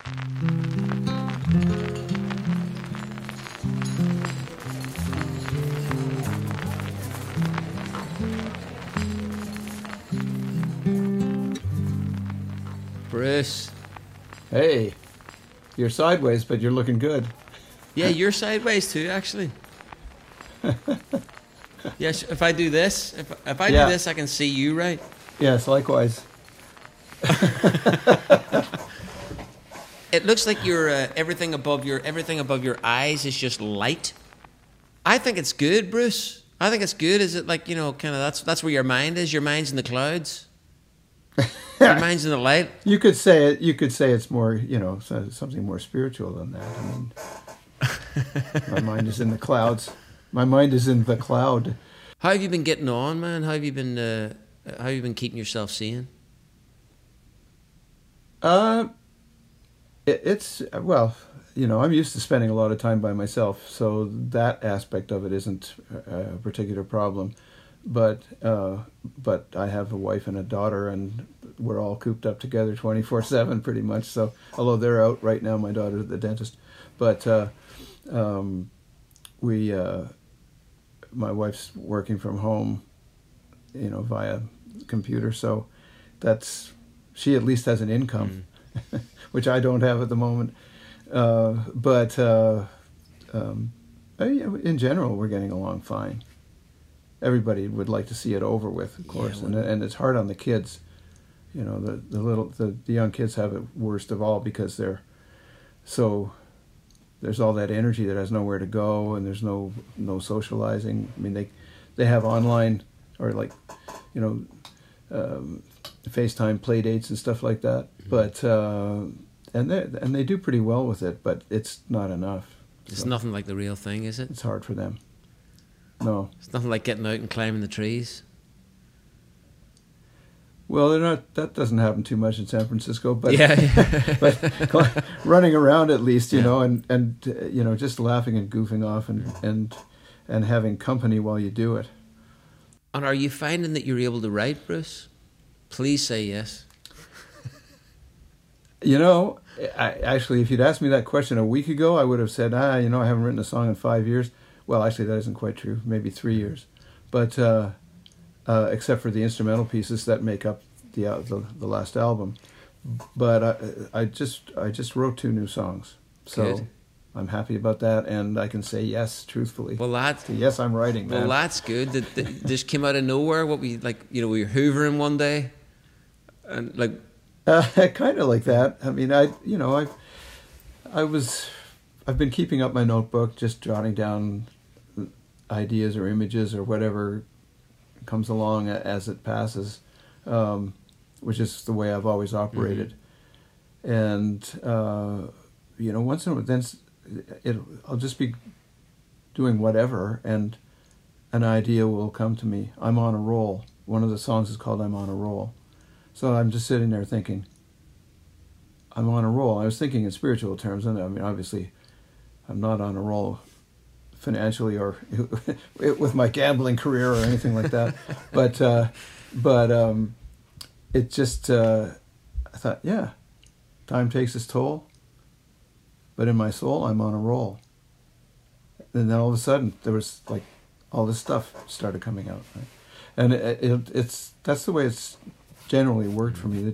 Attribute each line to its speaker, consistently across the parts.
Speaker 1: Bruce.
Speaker 2: Hey, you're sideways, but you're looking good.
Speaker 1: Yeah, you're sideways too, actually. Yes, if I do this, if I do this, I can see you, right?
Speaker 2: Yes, likewise.
Speaker 1: It looks like your everything above your eyes is just light. I think it's good, Bruce. I think it's good. Is it like, kind of that's where your mind is? Your mind's in the clouds. Your mind's in the light.
Speaker 2: You could say it. You could say it's more, something more spiritual than that. I mean, my mind is in the clouds. My mind is in the cloud.
Speaker 1: How have you been getting on, man? How have you been keeping yourself sane?
Speaker 2: It's well, I'm used to spending a lot of time by myself, so that aspect of it isn't a particular problem. But I have a wife and a daughter, and we're all cooped up together 24/7 pretty much. So although they're out right now, my daughter's at the dentist, but my wife's working from home, via computer. So she at least has an income, which I don't have at the moment. But in general, we're getting along fine. Everybody would like to see it over with, of course, and it's hard on the kids. The young kids have it worst of all because there's all that energy that has nowhere to go, and there's no socializing. I mean, they have online or FaceTime play dates and stuff like that, but and they do pretty well with it, but it's not enough.
Speaker 1: It's nothing like the real thing, is it?
Speaker 2: It's hard for them. No.
Speaker 1: It's nothing like getting out and climbing the trees.
Speaker 2: Well, that doesn't happen too much in San Francisco, but but running around at least, and just laughing and goofing off and having company while you do it.
Speaker 1: And are you finding that you're able to write, Bruce? Please say yes.
Speaker 2: Actually, if you'd asked me that question a week ago, I would have said, I haven't written a song in 5 years. Well, actually, that isn't quite true. Maybe 3 years, but except for the instrumental pieces that make up the last album. But I just wrote 2 new songs, so good. I'm happy about that, and I can say yes truthfully.
Speaker 1: Well,
Speaker 2: yes, I'm writing. Man.
Speaker 1: Well, that's good. That just came out of nowhere. What we we were hoovering one day, and
Speaker 2: kind of like that. I mean, I've been keeping up my notebook, just jotting down ideas or images or whatever comes along as it passes, which is the way I've always operated. Mm-hmm. And once in a while, then I'll just be doing whatever, and an idea will come to me. I'm on a roll. One of the songs is called "I'm on a Roll." So I'm just sitting there thinking, I'm on a roll. I was thinking in spiritual terms, and I mean, obviously, I'm not on a roll financially or with my gambling career or anything like that. but it just, I thought, time takes its toll, but in my soul, I'm on a roll. And then all of a sudden, there was all this stuff started coming out, right? And that's the way it's generally worked for me.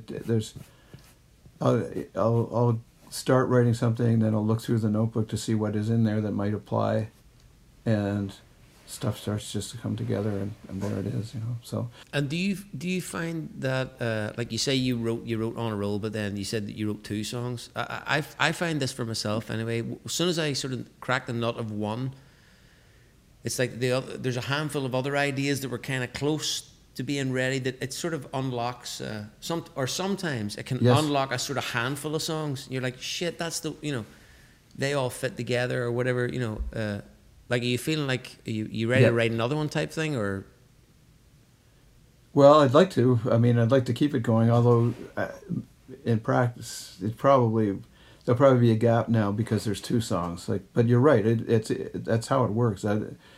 Speaker 2: I'll start writing something, then I'll look through the notebook to see what is in there that might apply, and stuff starts just to come together, and there it is, So. And
Speaker 1: do you find that like you say you wrote On a Roll, but then you said that you wrote 2 songs. I find this for myself anyway. As soon as I sort of crack the nut of one, it's like there's a handful of other ideas that were kind of close to being ready, that it sort of unlocks sometimes it can unlock a sort of handful of songs. And you're like, shit, that's they all fit together or whatever. Are you feeling like you ready to write another one type thing, or?
Speaker 2: Well, I'd like to. I mean, I'd like to keep it going. Although, in practice, there'll probably be a gap now because there's 2 songs. But you're right. That's how it works.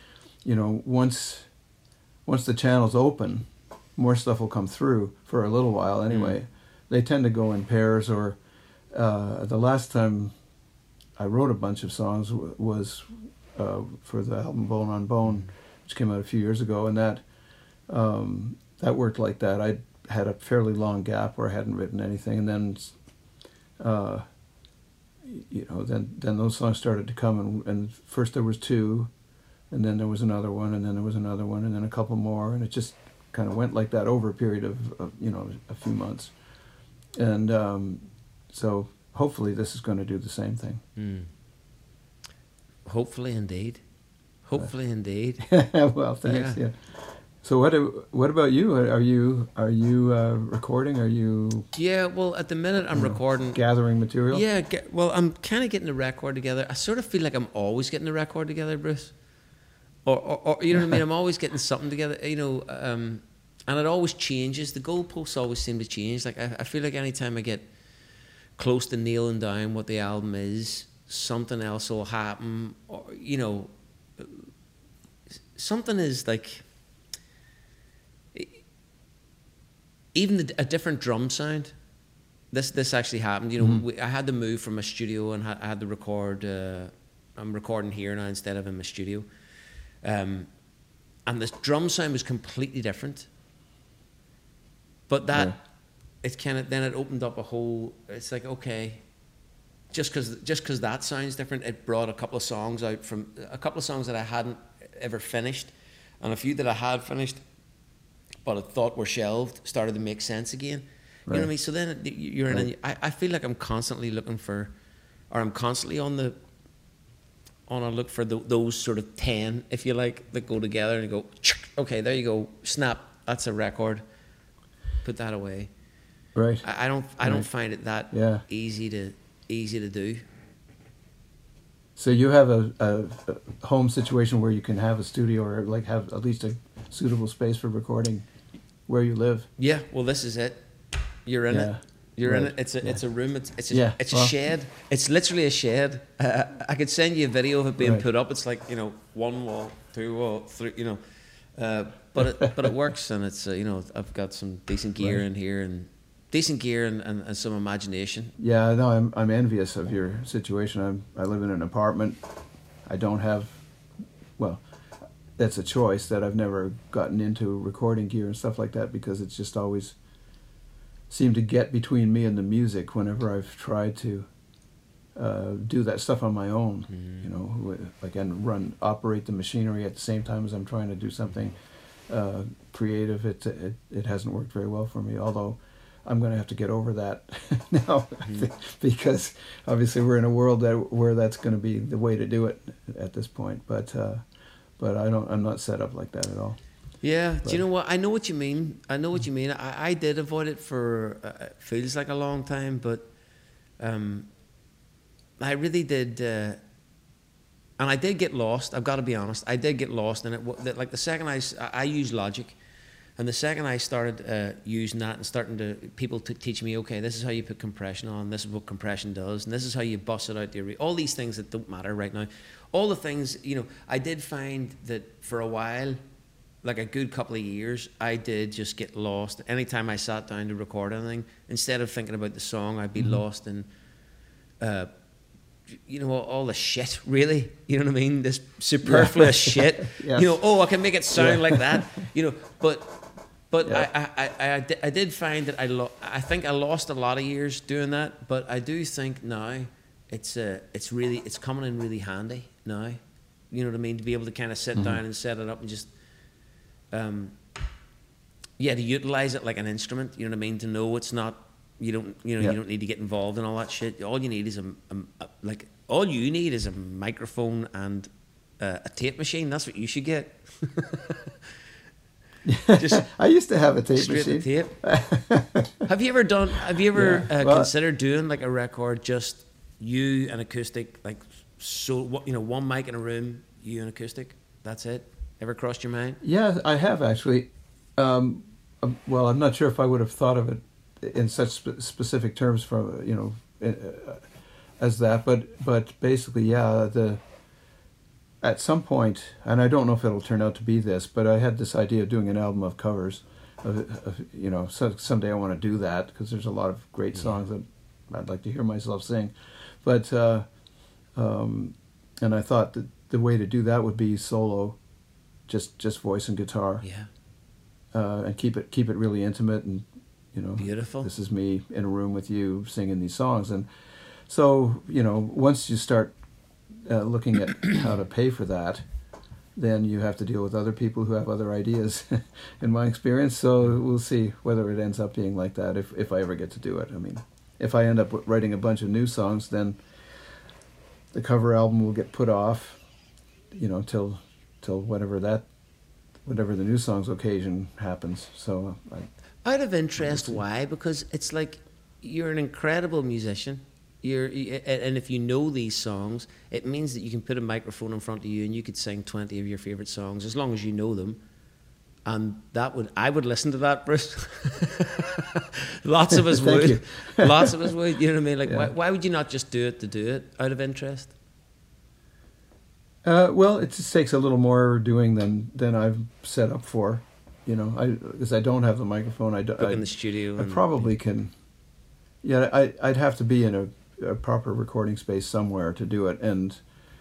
Speaker 2: Once the channel's open, more stuff will come through for a little while anyway. They tend to go in pairs, or the last time I wrote a bunch of songs was for the album Bone on Bone, which came out a few years ago, and that worked like that. I had a fairly long gap where I hadn't written anything, and then then those songs started to come, and first there was 2, and then there was another one, and then there was another one, and then a couple more, and it just kind of went like that over a period of a few months, and so hopefully this is going to do the same thing.
Speaker 1: Hopefully indeed. Indeed.
Speaker 2: Well, thanks. Yeah. So what about you? Are you recording? Are you?
Speaker 1: Yeah. Well, at the minute I'm recording.
Speaker 2: Gathering material.
Speaker 1: Yeah. Well, I'm kind of getting the record together. I sort of feel like I'm always getting the record together, Bruce. Or you know what I mean? I'm always getting something together. And it always changes. The goalposts always seem to change. Like I feel like anytime I get close to nailing down what the album is, something else will happen. Or something is like. Even a different drum sound. This actually happened. I had to move from a studio and I had to record. I'm recording here now instead of in my studio, and the drum sound was completely different. But that it opened up a whole. It's like, okay, just because that sounds different, it brought a couple of songs out from a couple of songs that I hadn't ever finished, and a few that I had finished, but I thought were shelved, started to make sense again. You know what I mean? So then you're in. I feel like I'm constantly looking for, or I'm constantly on a look for those sort of 10, if you like, that go together and you go, okay, there you go, snap, that's a record. Put that away.
Speaker 2: Right.
Speaker 1: I don't find it that easy to do.
Speaker 2: So you have a home situation where you can have a studio or like have at least a suitable space for recording where you live.
Speaker 1: Yeah, well, this is it. You're in it. You're in it. It's a room. It's a shed. It's literally a shed. I could send you a video of it being put up. It's like 1 wall, 2 wall, 3. But it works, and it's I've got some decent gear in here and some imagination.
Speaker 2: Yeah, no, I'm envious of your situation. I live in an apartment. I don't have, well, that's a choice that I've never gotten into recording gear and stuff like that because it's just always seemed to get between me and the music whenever I've tried to do that stuff on my own. Like and operate the machinery at the same time as I'm trying to do something creative. It hasn't worked very well for me, although I'm going to have to get over that now because obviously we're in a world where that's going to be the way to do it at this point. But I'm not set up like that at all.
Speaker 1: Yeah, do you know what? I know what you mean. I did avoid it for feels like a long time, but I really did, and I did get lost. I've got to be honest. I did get lost in it. Like the second I used Logic. And the second I started using that and starting to people to teach me, okay, this is how you put compression on, this is what compression does, and this is how you bust it out the all these things that don't matter right now. All the things, I did find that for a while, like a good couple of years, I did just get lost. Anytime I sat down to record anything, instead of thinking about the song, I'd be lost in, all the shit, really. You know what I mean? This superfluous shit. Yes. I can make it sound like that. But I did find that I think I lost a lot of years doing that, but I do think now it's coming in really handy now. You know what I mean? To be able to kind of sit down and set it up and just to utilize it like an instrument. You know what I mean? To know it's not you don't need to get involved in all that shit. All you need is a microphone and a tape machine. That's what you should get.
Speaker 2: Just I used to have a tape machine.
Speaker 1: Tape. Have you ever considered doing like a record just you and acoustic, like one mic in a room, you and acoustic? That's it. Ever crossed your mind?
Speaker 2: Yeah, I have actually. Well, I'm not sure if I would have thought of it in such specific terms as that, but basically, yeah, at some point, and I don't know if it'll turn out to be this, but I had this idea of doing an album of covers. So someday I want to do that because there's a lot of great songs that I'd like to hear myself sing. But and I thought that the way to do that would be solo, just voice and guitar,
Speaker 1: Yeah.
Speaker 2: and keep it really intimate, and
Speaker 1: Beautiful.
Speaker 2: this is me in a room with you singing these songs. And so once you start looking at how to pay for that, then you have to deal with other people who have other ideas, in my experience. So we'll see whether it ends up being like that if I ever get to do it. I mean, if I end up writing a bunch of new songs, then the cover album will get put off, till whatever the new songs occasion happens. So
Speaker 1: Out of interest, why? Because it's like you're an incredible musician. And if you know these songs, it means that you can put a microphone in front of you and you could sing 20 of your favorite songs as long as you know them. And I would listen to that, Bruce. Lots of us would.
Speaker 2: you.
Speaker 1: Lots of us would. You know what I mean? Like,
Speaker 2: Yeah.
Speaker 1: why would you not just do it to do it out of interest?
Speaker 2: Well, it just takes a little more doing than I've set up for, because I don't have the microphone.
Speaker 1: Book in the studio.
Speaker 2: I probably can. Yeah, I'd have to be in a proper recording space somewhere to do it, and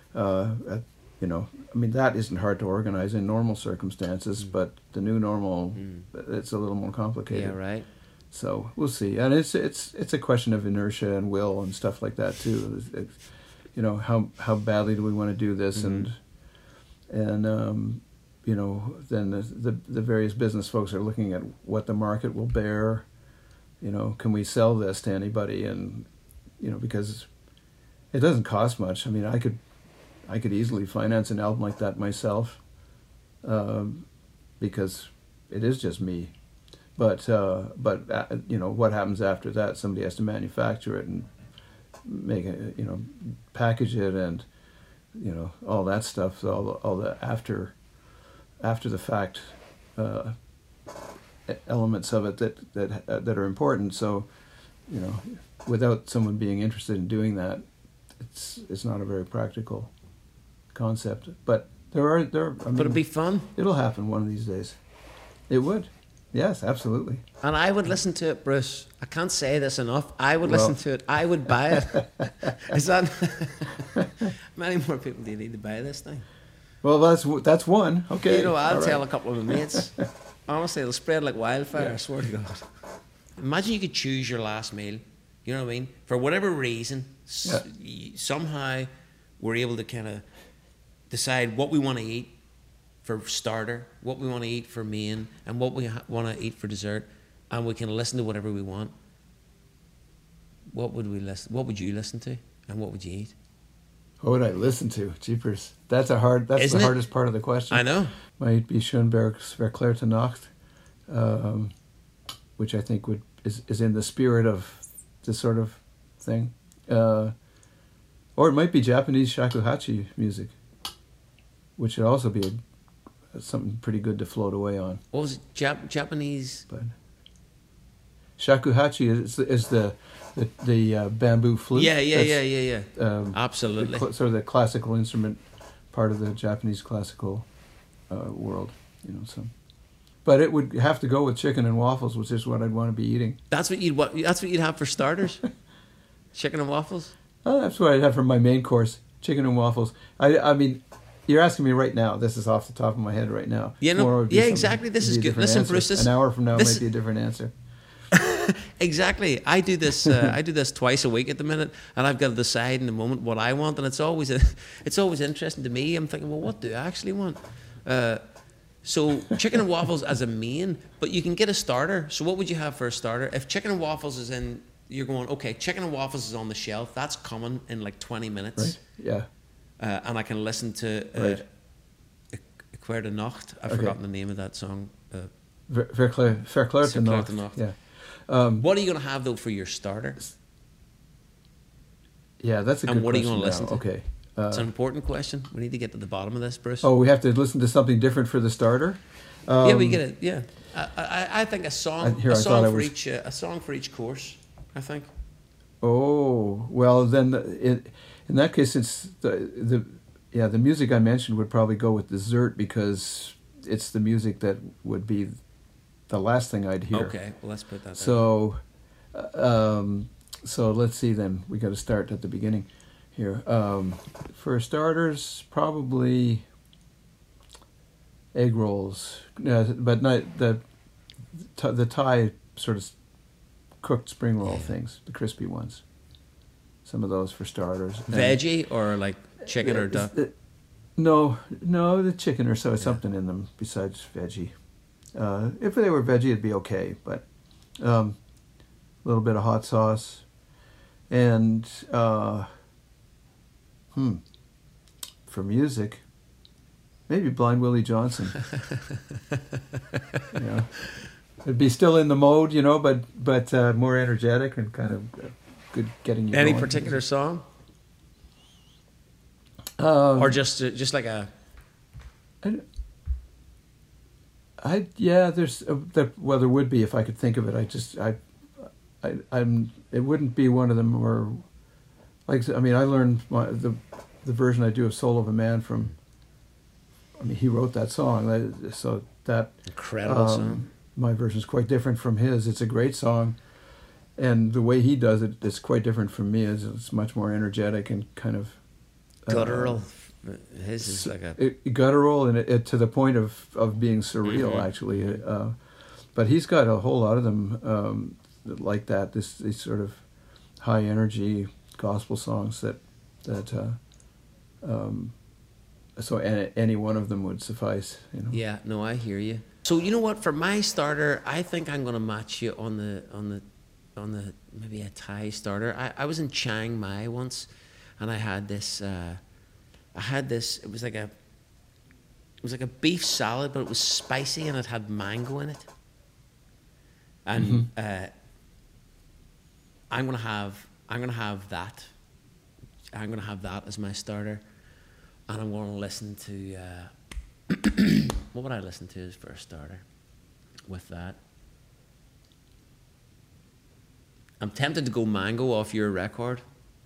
Speaker 2: I mean, that isn't hard to organize in normal circumstances, but the new normal, it's a little more complicated.
Speaker 1: Yeah, right.
Speaker 2: So we'll see, and it's a question of inertia and will and stuff like that too. How badly do we want to do this, and then the various business folks are looking at what the market will bear. Can we sell this to anybody? And because it doesn't cost much. I mean, I could easily finance an album like that myself, because it is just me. But what happens after that? Somebody has to manufacture it and make it, package it, and all that stuff. All the after the fact elements of it that are important. So, without someone being interested in doing that, it's not a very practical concept. But but
Speaker 1: it'd be fun.
Speaker 2: It'll happen one of these days. It would. Yes, absolutely.
Speaker 1: And I would listen to it, Bruce. I can't say this enough. I would listen to it. I would buy it. Is that... Many more people do you need to buy this thing?
Speaker 2: Well, that's one. Okay.
Speaker 1: I'll tell a couple of my mates. Honestly, it'll spread like wildfire,
Speaker 2: Yeah.
Speaker 1: I swear to God. Imagine you could choose your last meal. You know what I mean? For whatever reason, somehow we're able to kind of decide what we want to eat for starter, what we want to eat for main, and what we want to eat for dessert, and we can listen to whatever we want. What would we listen? What would you listen to, and what would you eat?
Speaker 2: What would I listen to? Jeepers, that's the hardest part of the question.
Speaker 1: I know.
Speaker 2: Might be Schoenberg's Verklärte Nacht, which I think is in the spirit of this sort of thing, or it might be Japanese shakuhachi music, which would also be something pretty good to float away on.
Speaker 1: What was it? Japanese?
Speaker 2: But shakuhachi is the bamboo flute.
Speaker 1: Yeah. Absolutely.
Speaker 2: Sort of the classical instrument part of the Japanese classical world, So, but it would have to go with chicken and waffles, which is what I'd want to be eating.
Speaker 1: That's what you'd have for starters. Chicken and waffles.
Speaker 2: Oh, that's what I'd have for my main course: chicken and waffles. I mean, you're asking me right now. This is off the top of my head right now.
Speaker 1: Exactly. This is good. Listen, Bruce.
Speaker 2: An hour from now might be a different answer.
Speaker 1: Exactly. I do this. I do this twice a week at the minute, and I've got to decide in the moment what I want, and it's always interesting to me. I'm thinking, well, what do I actually want? So chicken and waffles as a main, but you can get a starter. So what would you have for a starter? If chicken and waffles is in, you're going, okay, chicken and waffles is on the shelf. That's coming in like 20 minutes.
Speaker 2: Right. Yeah.
Speaker 1: And I can listen to Verklärte Nacht. I've forgotten the name of that song.
Speaker 2: Verklärte Nacht. Yeah.
Speaker 1: What are you going to have though for your starter?
Speaker 2: Yeah, that's a good question.
Speaker 1: And what are you going to listen to?
Speaker 2: Okay.
Speaker 1: It's an important question. We need to get to the bottom of this, Bruce.
Speaker 2: Oh, we have to listen to something different for the starter?
Speaker 1: Yeah, we get it. Yeah, I think a song for each course. I think.
Speaker 2: Oh well, then in that case, it's the music I mentioned would probably go with dessert because it's the music that would be the last thing I'd hear.
Speaker 1: Okay, well let's put that.
Speaker 2: So, So let's see then. We got to start at the beginning here. For starters, probably egg rolls, but not the Thai sort of cooked spring roll things, the crispy ones. Some of those for starters.
Speaker 1: Veggie or like chicken or duck?
Speaker 2: No, the chicken or so, something in them besides veggie. If they were veggie, it'd be okay, but a little bit of hot sauce. And for music, maybe Blind Willie Johnson. Yeah, it'd be still in the mode, but more energetic and kind of good getting you
Speaker 1: Any
Speaker 2: going.
Speaker 1: particular song? Or just like a...
Speaker 2: Well, there would be if I could think of it. It wouldn't be one of them, or I learned the version I do of Soul of a Man from. He wrote that song, so that
Speaker 1: incredible song.
Speaker 2: My version is quite different from his. It's a great song, and the way he does it is quite different from me. It's much more energetic and kind of
Speaker 1: guttural. His is like a
Speaker 2: guttural, and it to the point of being surreal, actually. But he's got a whole lot of them like that. These sort of high energy gospel songs that so any one of them would suffice.
Speaker 1: Yeah, no, I hear you. So you know what? For my starter, I think I'm going to match you on the maybe a Thai starter. I was in Chiang Mai once, and I had this. It was like a beef salad, but it was spicy and it had mango in it. And I'm gonna have that. I'm gonna have that as my starter, and I'm gonna listen to what would I listen to as for a starter with that? I'm tempted to go Mango off your record.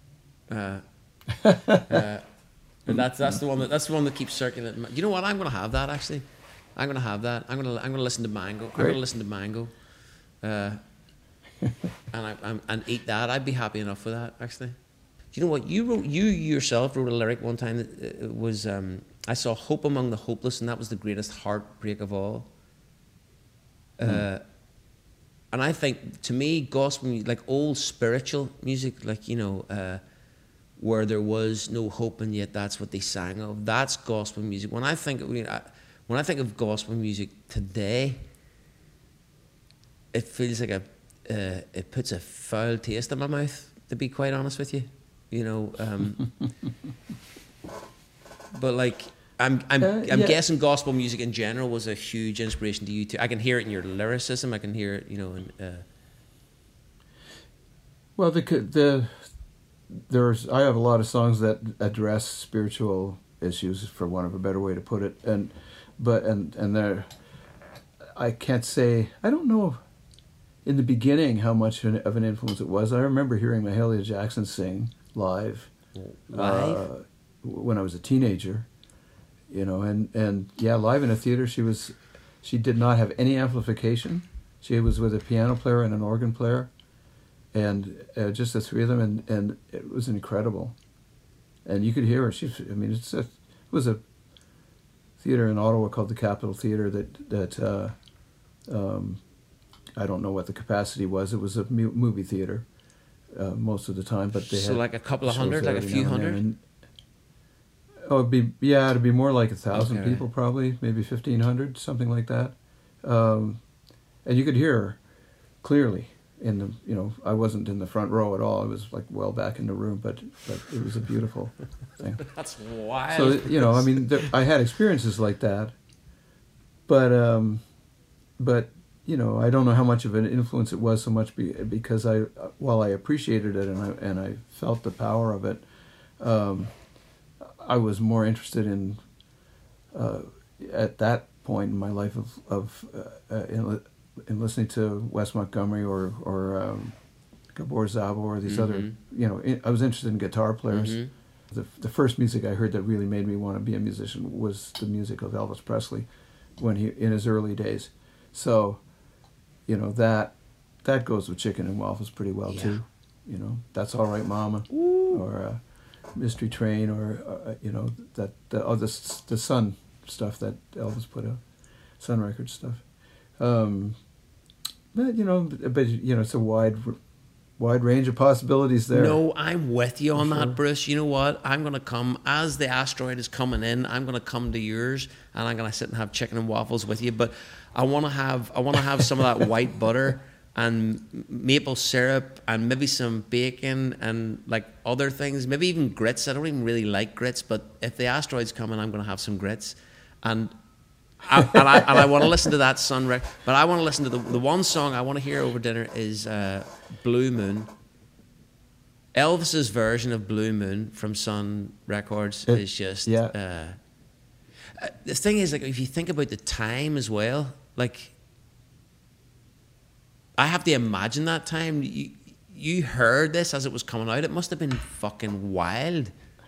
Speaker 1: That's the one that keeps circulating. You know what? I'm gonna have that actually. I'm gonna listen to Mango.
Speaker 2: Great.
Speaker 1: I'm gonna listen to Mango, and eat that. I'd be happy enough with that actually. Do you know what you yourself wrote a lyric one time that it was I saw hope among the hopeless, and that was the greatest heartbreak of all. And I think, to me, gospel music, like old spiritual music, like where there was no hope and yet that's what they sang of. That's gospel music. When I think of gospel music today, it feels like it puts a foul taste in my mouth. To be quite honest with you, but like I'm guessing gospel music in general was a huge inspiration to you too. I can hear it in your lyricism. I can hear it,
Speaker 2: Well, I have a lot of songs that address spiritual issues, for want of a better way to put it, and there, I can't say, I don't know in the beginning how much of an influence it was. I remember hearing Mahalia Jackson sing live when I was a teenager, and live in a theater. She did not have any amplification. She was with a piano player and an organ player, and just the three of them, and it was incredible. And you could hear her. It was a theater in Ottawa called the Capitol Theater that I don't know what the capacity was. It was a movie theater most of the time, but they had
Speaker 1: like a couple of hundred, like a few hundred.
Speaker 2: It'd be more like 1,000 people, probably, maybe 1,500, something like that. And you could hear her clearly in the, I wasn't in the front row at all. I was like well back in the room, but it was a beautiful thing.
Speaker 1: That's wild.
Speaker 2: So, I had experiences like that, but I don't know how much of an influence it was so much because while I appreciated it and I felt the power of it, I was more interested in at that point in my life in listening to Wes Montgomery or Gabor Szabo or these other, I was interested in guitar players. Mm-hmm. The first music I heard that really made me want to be a musician was the music of Elvis Presley in his early days. So, that goes with Chicken and Waffles pretty well too. you know, That's All Right Mama, or Mystery Train, or the Sun stuff that Elvis put out, Sun Records stuff. But it's a wide range of possibilities there.
Speaker 1: No, I'm with you on that, Bruce. You know what? I'm going to come, as the asteroid is coming in, I'm going to come to yours, and I'm going to sit and have chicken and waffles with you. But I want to have some of that white butter and maple syrup and maybe some bacon and like other things, maybe even grits. I don't even really like grits, but if the asteroid's coming, I'm going to have some grits. And I want to listen to that Sun record, but I want to listen to the one song I want to hear over dinner is Blue Moon. Elvis's version of Blue Moon from Sun Records is just... the thing is, like, if you think about the time as well, like, I have to imagine that time. You heard this as it was coming out. It must have been fucking wild.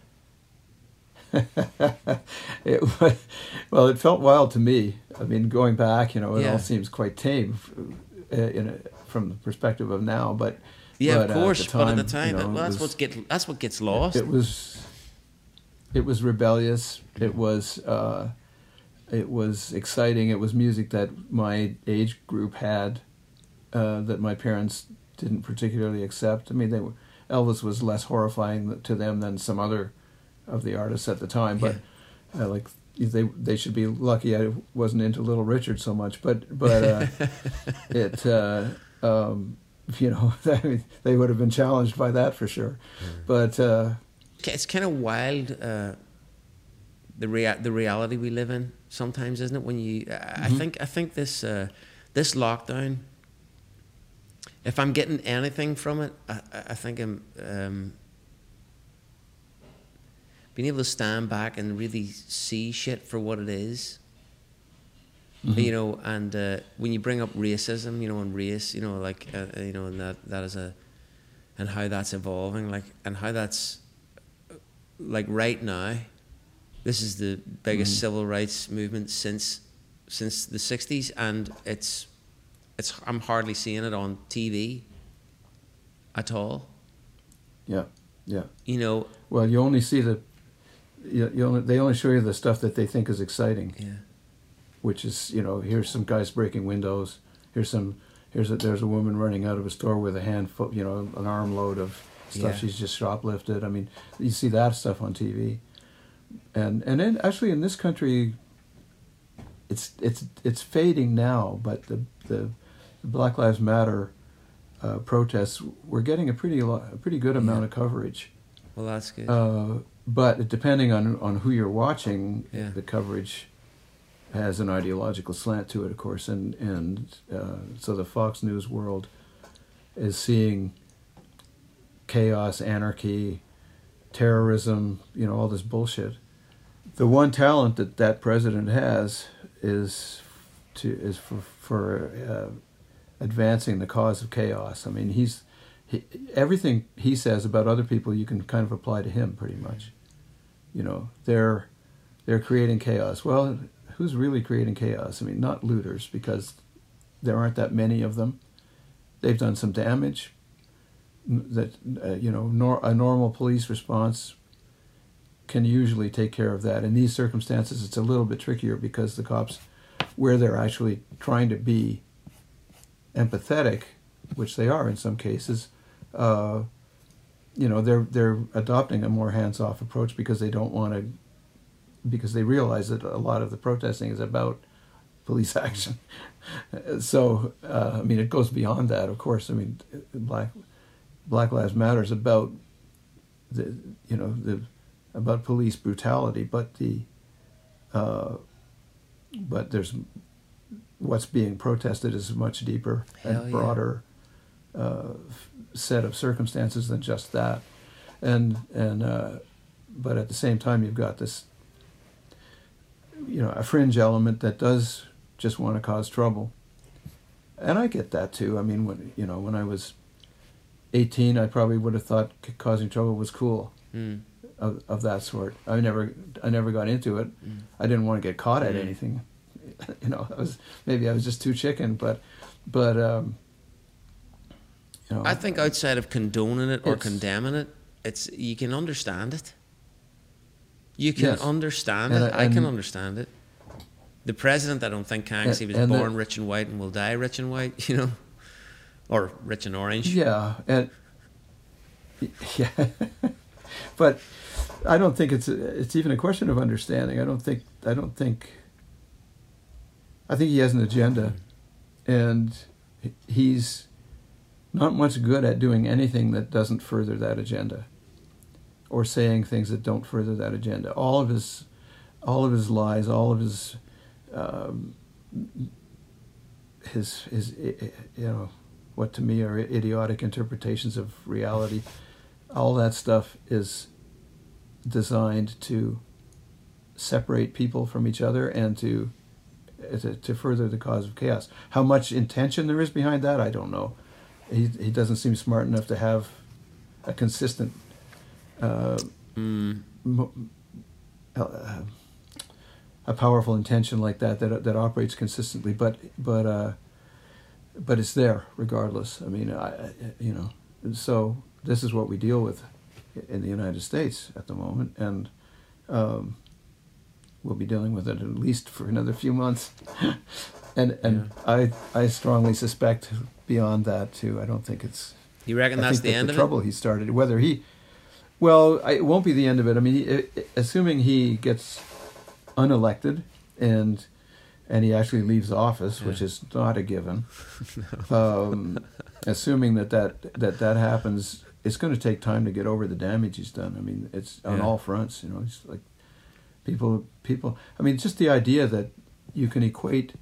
Speaker 2: It felt wild to me. I mean, going back, it all seems quite tame from the perspective of now. But
Speaker 1: of course. But at the time, that's what gets lost.
Speaker 2: It was rebellious. It was exciting. It was music that my age group had, that my parents didn't particularly accept. I mean, Elvis was less horrifying to them than some other of the artists at the time, but they should be lucky I wasn't into Little Richard so much. But it they would have been challenged by that for sure. But
Speaker 1: it's kind of wild, the reality we live in sometimes, isn't it? When you I think this lockdown, if I'm getting anything from it, I think I'm being able to stand back and really see shit for what it is. And when you bring up racism, and race, and that is and how that's evolving, like, and how that's, like, right now, this is the biggest civil rights movement since the 60s, and it's I'm hardly seeing it on TV at all.
Speaker 2: Yeah.
Speaker 1: Well,
Speaker 2: you only see they only show you the stuff that they think is exciting.
Speaker 1: Yeah.
Speaker 2: Which is, here's some guys breaking windows. There's a woman running out of a store with a handful, an armload of stuff she's just shoplifted. I mean, you see that stuff on TV. And then actually in this country, it's fading now, but the Black Lives Matter protests, we're getting a pretty good amount of coverage.
Speaker 1: Well, that's good.
Speaker 2: But depending on who you're watching,
Speaker 1: the
Speaker 2: coverage has an ideological slant to it, of course, and so the Fox News world is seeing chaos, anarchy, terrorism, all this bullshit. The one talent that president has is for advancing the cause of chaos. I mean, everything he says about other people, you can kind of apply to him pretty much. They're creating chaos. Well, who's really creating chaos? I mean, not looters, because there aren't that many of them. They've done some damage. That a normal police response can usually take care of that. In these circumstances, it's a little bit trickier because the cops, where they're actually trying to be empathetic, which they are in some cases, they're adopting a more hands-off approach because they don't want to, because they realize that a lot of the protesting is about police action. So, it goes beyond that, of course. I mean, Black Lives Matter is about about police brutality, but but there's what's being protested is a much deeper and broader set of circumstances than just that, and but at the same time you've got this a fringe element that does just want to cause trouble, and I get that too. I mean, when I was 18, I probably would have thought causing trouble was cool. Of that sort. I never got into it. I didn't want to get caught at anything. Maybe I was just too chicken, but
Speaker 1: I think outside of condoning it or
Speaker 2: It's-
Speaker 1: condemning it, it's you can understand it. You can
Speaker 2: Yes.
Speaker 1: understand
Speaker 2: And
Speaker 1: it. I can understand it. The president, I don't think can, because he was born rich and white and will die rich and white, you know, or rich and orange.
Speaker 2: Yeah, and yeah, but I don't think it's even a question of understanding. I think he has an agenda, and he's not much good at doing anything that doesn't further that agenda, or saying things that don't further that agenda. All of his lies, all of his what to me are idiotic interpretations of reality. All that stuff is designed to separate people from each other and to further the cause of chaos. How much intention there is behind that, I don't know. He doesn't seem smart enough to have a consistent a powerful intention like that operates consistently, but it's there regardless. I mean, so this is what we deal with in the United States at the moment, and we'll be dealing with it at least for another few months. and I strongly suspect beyond that too. I don't think it's.
Speaker 1: You reckon that's the end of it?
Speaker 2: The trouble he started, whether he. Well, it won't be the end of it. I mean, assuming he gets unelected and he actually leaves office, which is not a given. Assuming that happens, it's going to take time to get over the damage he's done. I mean, it's on all fronts. You know, it's like people. I mean, just the idea that you can equate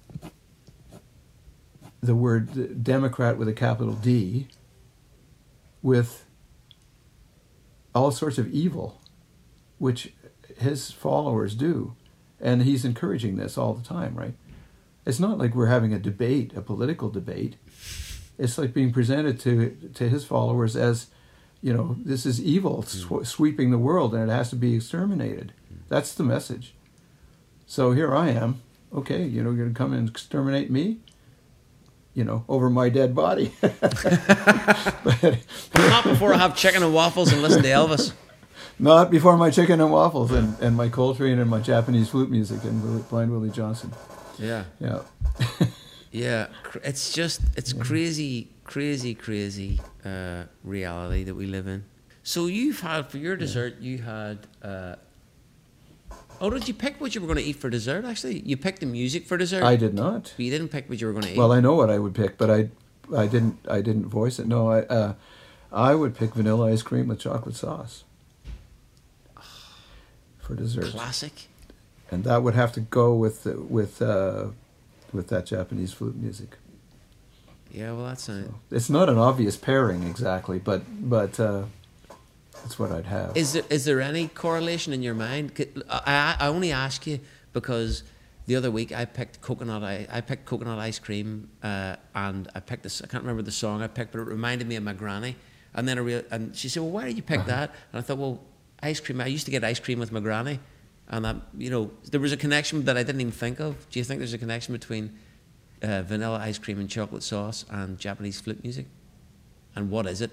Speaker 2: the word Democrat with a capital D with all sorts of evil, which his followers do, and he's encouraging this all the time, right? It's not like we're having a debate, a political debate. It's like being presented to his followers as, you know, this is evil sweeping the world and it has to be exterminated. That's the message. So here I am. Okay, you know, you're going to come and exterminate me? You know, over my dead body. But
Speaker 1: not before I have chicken and waffles and listen to Elvis.
Speaker 2: Not before my chicken and waffles and my Coltrane and my Japanese flute music and Blind Willie Johnson.
Speaker 1: Yeah.
Speaker 2: Yeah.
Speaker 1: Yeah. It's crazy reality that we live in. So you've had, for your dessert, you had... did you pick what you were going to eat for dessert, actually? You picked the music for dessert?
Speaker 2: I did not.
Speaker 1: But you didn't pick what you were going to eat?
Speaker 2: Well, I know what I would pick, but I didn't voice it. No, I would pick vanilla ice cream with chocolate sauce for dessert.
Speaker 1: Classic.
Speaker 2: And that would have to go with that Japanese flute music.
Speaker 1: Yeah, well, that's
Speaker 2: so, it's not an obvious pairing exactly, but that's what I'd have.
Speaker 1: Is there any correlation in your mind? I only ask you because the other week I picked coconut ice cream, and I picked this. I can't remember the song I picked, but it reminded me of my granny. And then and she said, "Well, why did you pick that?" And I thought, "Well, ice cream. I used to get ice cream with my granny." And there was a connection that I didn't even think of. Do you think there's a connection between vanilla ice cream and chocolate sauce and Japanese flute music? And what is it?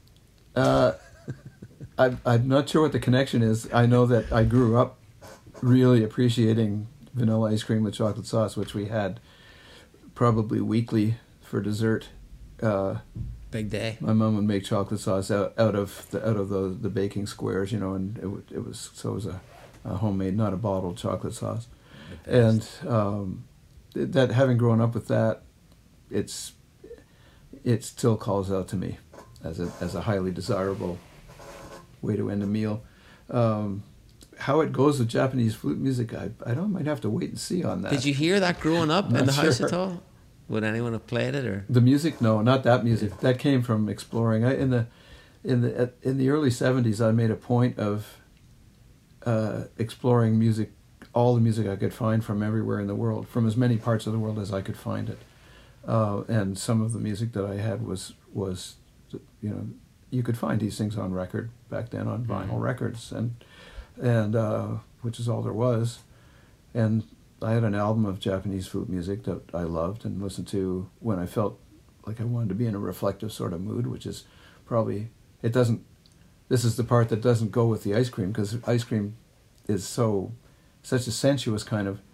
Speaker 2: I'm not sure what the connection is. I know that I grew up really appreciating vanilla ice cream with chocolate sauce, which we had probably weekly for dessert.
Speaker 1: Big day.
Speaker 2: My mom would make chocolate sauce out of the baking squares, you know, and it was a homemade, not a bottled chocolate sauce. And that, having grown up with that, it still calls out to me as a highly desirable way to end a meal. How it goes with Japanese flute music, I might have to wait and see on that.
Speaker 1: Did you hear that growing up in the house at all? Would anyone have played it or
Speaker 2: the music? No, not that music. That came from exploring. In the early '70s, I made a point of exploring music, all the music I could find from everywhere in the world, from as many parts of the world as I could find it. And some of the music that I had was you know, you could find these things on record back then on vinyl records, and which is all there was. And I had an album of Japanese flute music that I loved and listened to when I felt like I wanted to be in a reflective sort of mood, which is probably, it doesn't, this is the part that doesn't go with the ice cream, because ice cream is such a sensuous kind of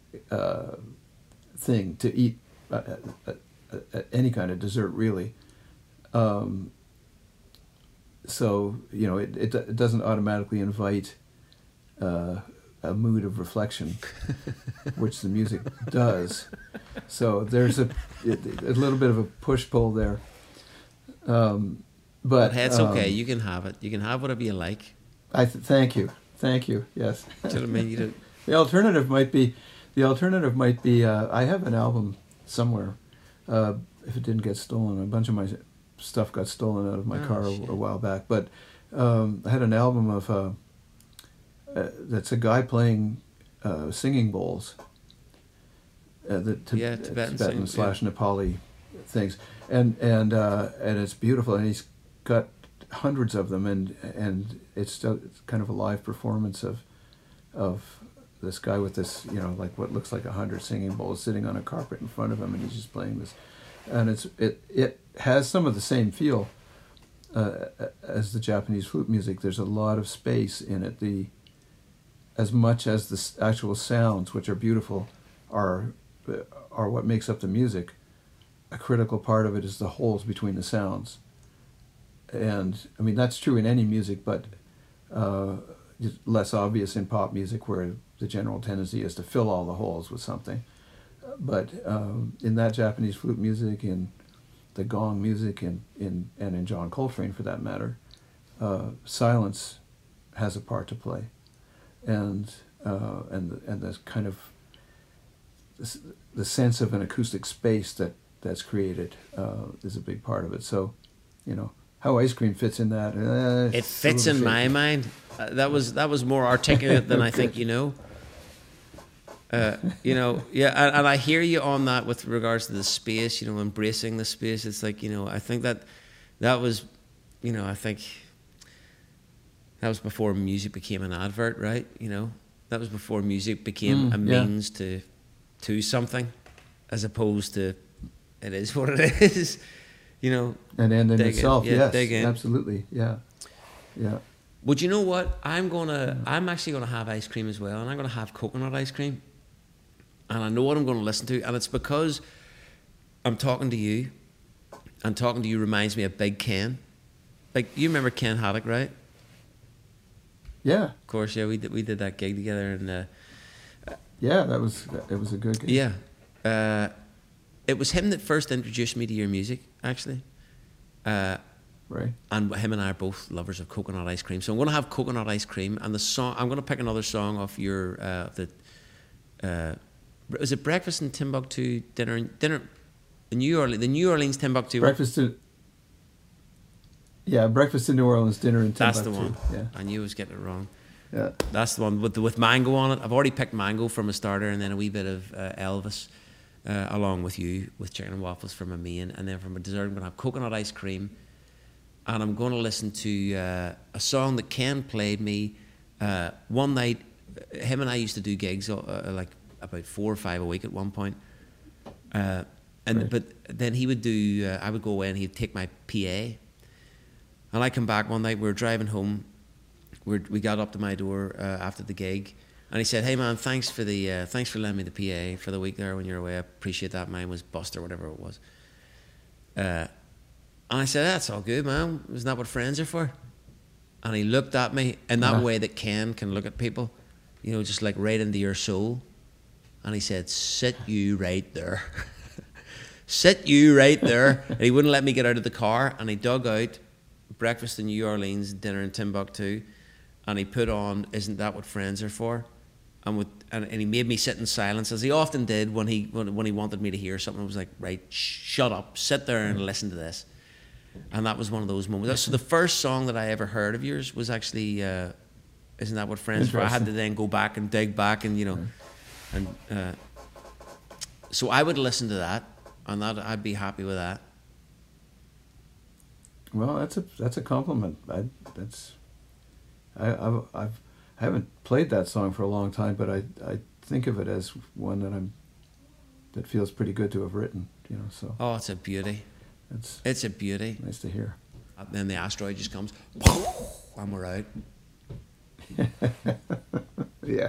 Speaker 2: thing to eat, any kind of dessert really. So, you know, it doesn't automatically invite a mood of reflection, which the music does. So there's a little bit of a push-pull there. But
Speaker 1: it's okay. You can have it. You can have whatever you like.
Speaker 2: Thank you. Yes.
Speaker 1: Do you know what I mean? You don't...
Speaker 2: The alternative might be. I have an album somewhere. If it didn't get stolen, a bunch of my stuff got stolen out of my car a while back. But I had an album of that's a guy playing singing bowls. Tibetan slash Nepali things, and it's beautiful, and he's got hundreds of them, and it's kind of a live performance of this guy with this, you know, like what looks like 100 singing bowls sitting on a carpet in front of him, and he's just playing this, and it has some of the same feel as the Japanese flute music. There's a lot of space in it. As much as the actual sounds, which are beautiful, are what makes up the music, a critical part of it is the holes between the sounds. And I mean, that's true in any music, but less obvious in pop music, where the general tendency is to fill all the holes with something. But in that Japanese flute music, in the gong music, and in John Coltrane for that matter, silence has a part to play, and the kind of the sense of an acoustic space that's created is a big part of it. So, you know, how ice cream fits in that.
Speaker 1: It fits in my mind. That was more articulate than I think, you know. You know, yeah, and I hear you on that with regards to the space, you know, embracing the space. It's like, you know, I think that was, you know, I think that was before music became an advert, right? You know, that was before music became a means to something, as opposed to it is what it is, you know.
Speaker 2: An end in itself, yes,
Speaker 1: in.
Speaker 2: Absolutely, yeah.
Speaker 1: But you know what? I'm actually gonna have ice cream as well, and I'm gonna have coconut ice cream, and I know what I'm gonna listen to, and it's because I'm talking to you, and talking to you reminds me of Big Ken. Like, you remember Ken Haddock, right?
Speaker 2: Yeah.
Speaker 1: Of course, yeah. We did that gig together, and
Speaker 2: yeah, it was a good gig.
Speaker 1: Yeah, it was him that first introduced me to your music, actually.
Speaker 2: Right. And
Speaker 1: him and I are both lovers of coconut ice cream, so I'm going to have coconut ice cream. And the song, I'm going to pick another song off your was it Breakfast in Timbuktu, dinner in New Orleans, the New Orleans Timbuktu.
Speaker 2: Breakfast in New Orleans, dinner in Timbuktu.
Speaker 1: That's the one.
Speaker 2: Yeah.
Speaker 1: I knew I was getting it wrong.
Speaker 2: Yeah.
Speaker 1: That's the one with mango on it. I've already picked mango from a starter, and then a wee bit of Elvis, along with you, with chicken and waffles from a main, and then from a dessert I'm going to have coconut ice cream, and I'm going to listen to a song that Ken played me one night. Him and I used to do gigs like about 4 or 5 a week at one point, right. But then he would do. I would go away and he'd take my PA, and I come back one night. We were driving home. We got up to my door after the gig, and he said, "Hey man, thanks for lending me the PA for the week there when you're away. I appreciate that. Mine was bust or whatever it was." And I said, "That's all good, man. Isn't that what friends are for?" And he looked at me in that way that Ken can look at people, you know, just like right into your soul. And he said, "Sit you right there." Sit you right there. And he wouldn't let me get out of the car, and he dug out Breakfast in New Orleans, Dinner in Timbuktu, and he put on Isn't That What Friends Are For? And he made me sit in silence, as he often did when he wanted me to hear something. I was like, right, shut up, sit there and listen to this. And that was one of those moments. So the first song that I ever heard of yours was actually Isn't That What Friends Are For? I had to then go back and dig back, and you know, and so I would listen to that, and that I'd be happy with that.
Speaker 2: Well, that's a compliment. I haven't played that song for a long time, but I think of it as one that feels pretty good to have written. You know, so.
Speaker 1: Oh, it's a beauty. It's a beauty.
Speaker 2: nice to hear.
Speaker 1: And then the asteroid just comes, and we're out.
Speaker 2: Yeah.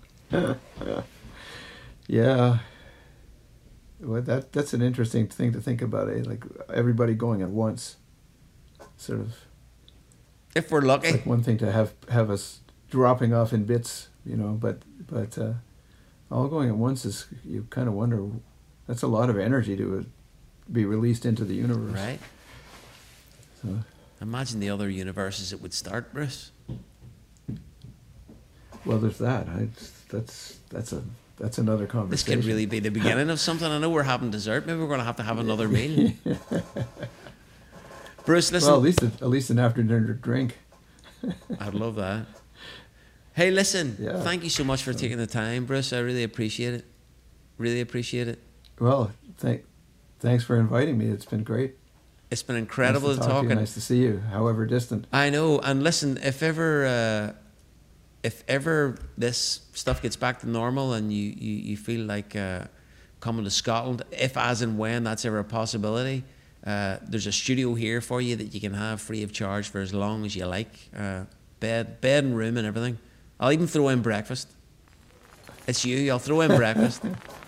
Speaker 2: Yeah. Well, that's an interesting thing to think about, eh? Like everybody going at once. Sort of
Speaker 1: If we're lucky.
Speaker 2: like one thing to have us dropping off in bits, but all going at once is, you kind of wonder, that's a lot of energy to be released into the universe.
Speaker 1: Right.
Speaker 2: So,
Speaker 1: Imagine the other universes it would start, Bruce.
Speaker 2: well, there's that. That's another
Speaker 1: This
Speaker 2: conversation.
Speaker 1: could really be the beginning of something. I know we're having dessert. Maybe we're going to have another meal. Bruce, listen.
Speaker 2: Well, at least an after dinner drink.
Speaker 1: I'd love that. Hey, listen.
Speaker 2: Yeah.
Speaker 1: Thank you so much for taking the time, Bruce. I really appreciate it. Really appreciate it.
Speaker 2: Well, thanks for inviting me. It's been great.
Speaker 1: It's been incredible
Speaker 2: Nice to
Speaker 1: to talk.
Speaker 2: to you. Nice to see you, however distant.
Speaker 1: I know. And listen, if ever this stuff gets back to normal and you feel like coming to Scotland, if as and when that's ever a possibility, there's a studio here for you that you can have free of charge for as long as you like. Bed and room and everything. I'll even throw in breakfast. It's you. I'll throw in breakfast.